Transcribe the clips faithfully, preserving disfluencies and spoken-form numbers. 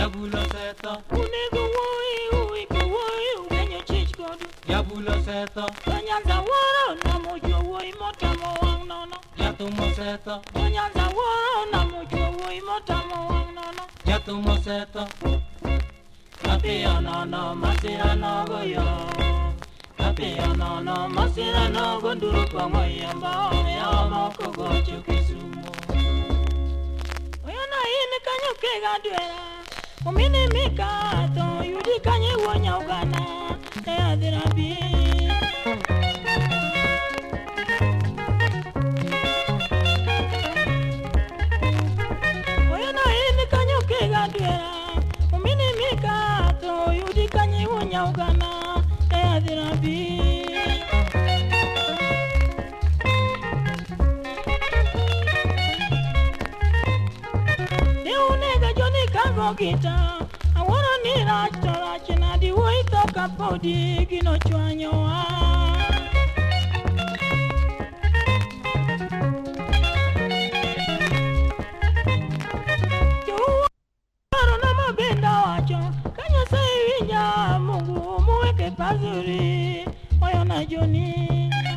Jabulo seto. Unego woi ui ko woi ugenyo chich kodu. Jabulo seto. Nyanza woro na mojo woi motamo wang nono. Jatumo seto. Nyanza woro na mojo woi motamo wang nono. Jatumo seto. Kapia nono masira no goyo. Kapia nono masira no gonduru kwa moyamba. Ya moko gochu kisumo. Oyana ine kanyo kega duera. Umine mika to yudi kanye wonya ugana. Te adirabi. Oyana ine kanyo kega duera. Umine mika to yudi kanye wonya ugana. Te adirabi. Gita, I wanna need a storage and I do wait talk about the Gino Chuanyo. You are on my bed, can you say, Villa Mungu, Mueke Pazuri, Oyana Johnny?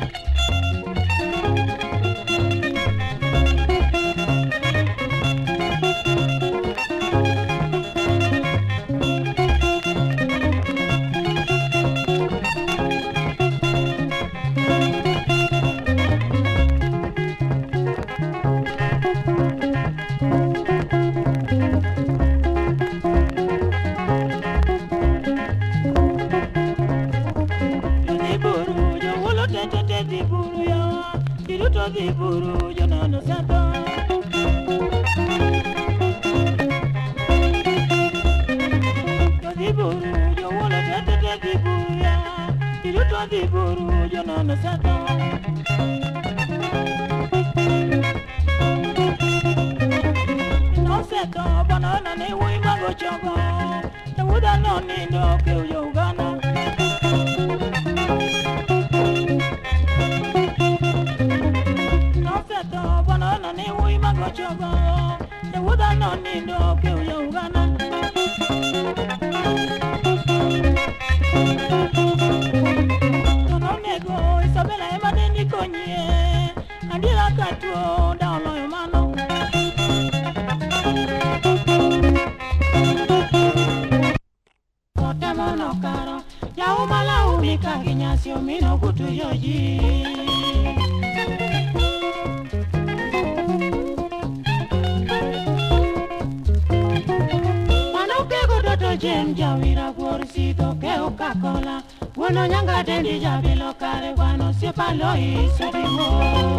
Di buru yo no no santo. Yo di buru yo wolo tete te di buru ya. Yo to di buru yo no no santo. No santo banana ne woi mago chongo. Te wuda no ni ndo ke yo gana. Chogo, the wood I don't need no kill you gonna. Don't nego, Isabella, I'm a Niconie, and you like a two down on your mano. Potamono caro, Yaumala Umika, Ignacio Mino, go to your G. Jem jawira guorsito ke Coca-Cola. Bueno nyanga dendi jabilo kare guano si palo iso di mo.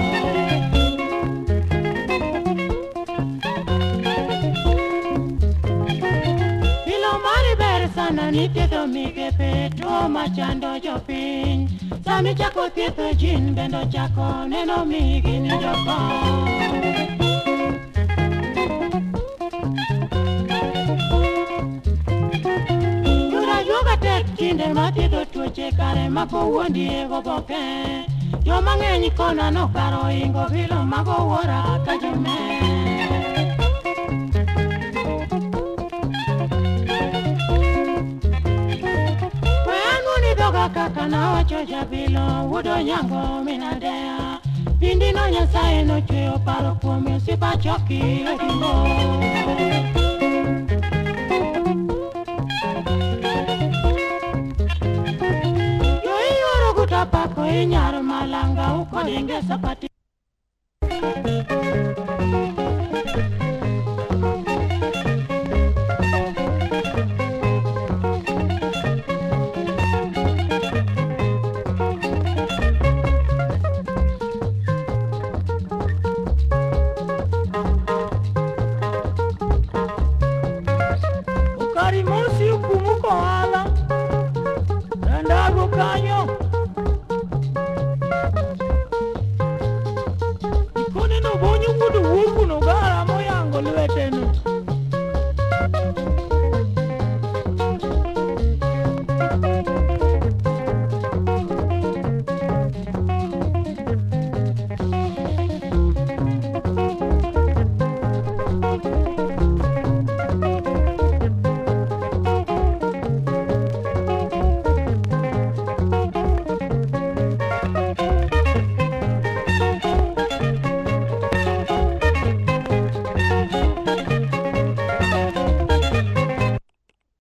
Bilo mari bersana ni tieto mige petro machando jopin. Sami chako tieto jin bendo chako neno migi ni jopin. Kinde matido tuoche kare mapo wuondi ego boke. Yo mang'eny kona no karo ingo vilo mago wora ka jome. Wengu ni doga kaka na wacho jabilo wudo nyango minadea. Pindi no nyasaye no chweyo paro kuomi usipa choki odimo. Pako inyaro malanga uko dinge sapati